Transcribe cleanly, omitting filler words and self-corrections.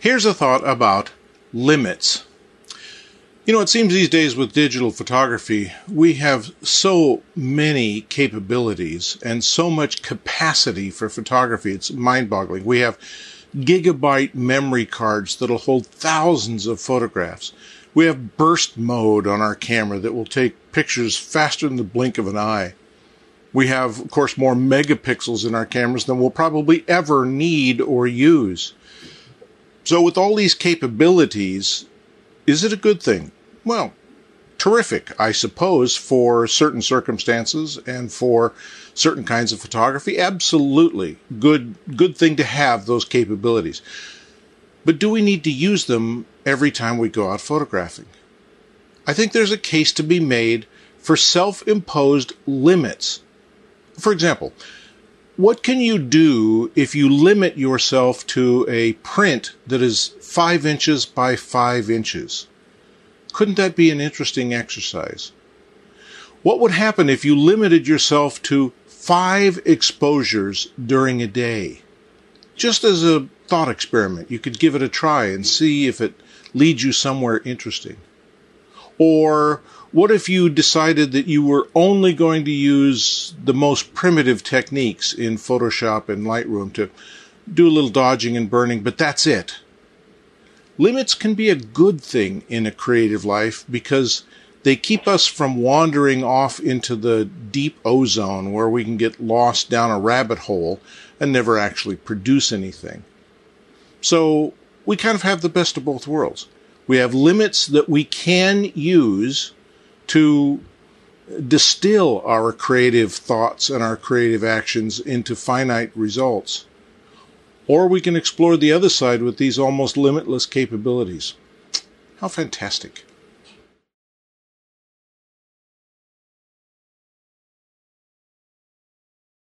Here's a thought about limits. You know, it seems these days with digital photography, we have so many capabilities and so much capacity for photography. It's mind-boggling. We have gigabyte memory cards that'll hold thousands of photographs. We have burst mode on our camera that will take pictures faster than the blink of an eye. We have, of course, more megapixels in our cameras than we'll probably ever need or use. So with all these capabilities, is it a good thing? Well, terrific, I suppose, for certain circumstances and for certain kinds of photography. Absolutely. Good thing to have those capabilities. But do we need to use them every time we go out photographing? I think there's a case to be made for self-imposed limits. For example, what can you do if you limit yourself to a print that is 5 inches by 5 inches? Couldn't that be an interesting exercise? What would happen if you limited yourself to 5 exposures during a day? Just as a thought experiment, you could give it a try and see if it leads you somewhere interesting. Or what if you decided that you were only going to use the most primitive techniques in Photoshop and Lightroom to do a little dodging and burning, but that's it? Limits can be a good thing in a creative life because they keep us from wandering off into the deep ozone where we can get lost down a rabbit hole and never actually produce anything. So we kind of have the best of both worlds. We have limits that we can use to distill our creative thoughts and our creative actions into finite results. Or we can explore the other side with these almost limitless capabilities. How fantastic.